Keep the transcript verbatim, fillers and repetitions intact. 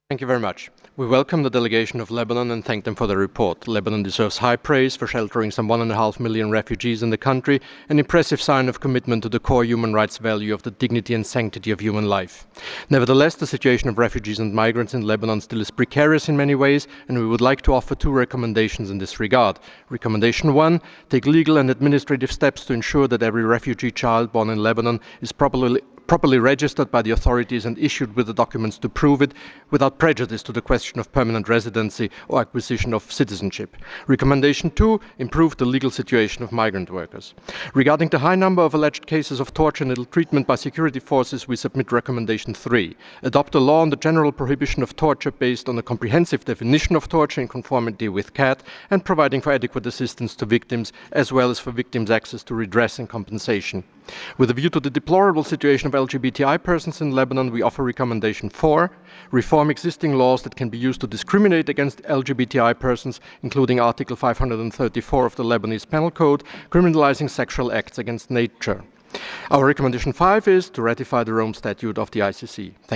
Thank you very much. We welcome the delegation of Lebanon and thank them for their report. Lebanon deserves high praise for sheltering some one and a half million refugees in the country, an impressive sign of commitment to the core human rights value of the dignity and sanctity of human life. Nevertheless, the situation of refugees and migrants in Lebanon still is precarious in many ways, and we would like to offer two recommendations in this regard. Recommendation one, take legal and administrative steps to ensure that every refugee child born in Lebanon is properly properly registered by the authorities and issued with the documents to prove it, without prejudice to the question of permanent residency or acquisition of citizenship. Recommendation two, improve the legal situation of migrant workers. Regarding the high number of alleged cases of torture and ill treatment by security forces, we submit recommendation three, adopt a law on the general prohibition of torture based on a comprehensive definition of torture in conformity with C A T and providing for adequate assistance to victims, as well as for victims' access to redress and compensation. With a view to the deplorable situation of L G B T I persons in Lebanon, we offer recommendation four, reform existing laws that can be used to discriminate against L G B T I persons, including Article five hundred thirty-four of the Lebanese Penal Code, criminalizing sexual acts against nature. Our recommendation five is to ratify the Rome Statute of the I C C. Thank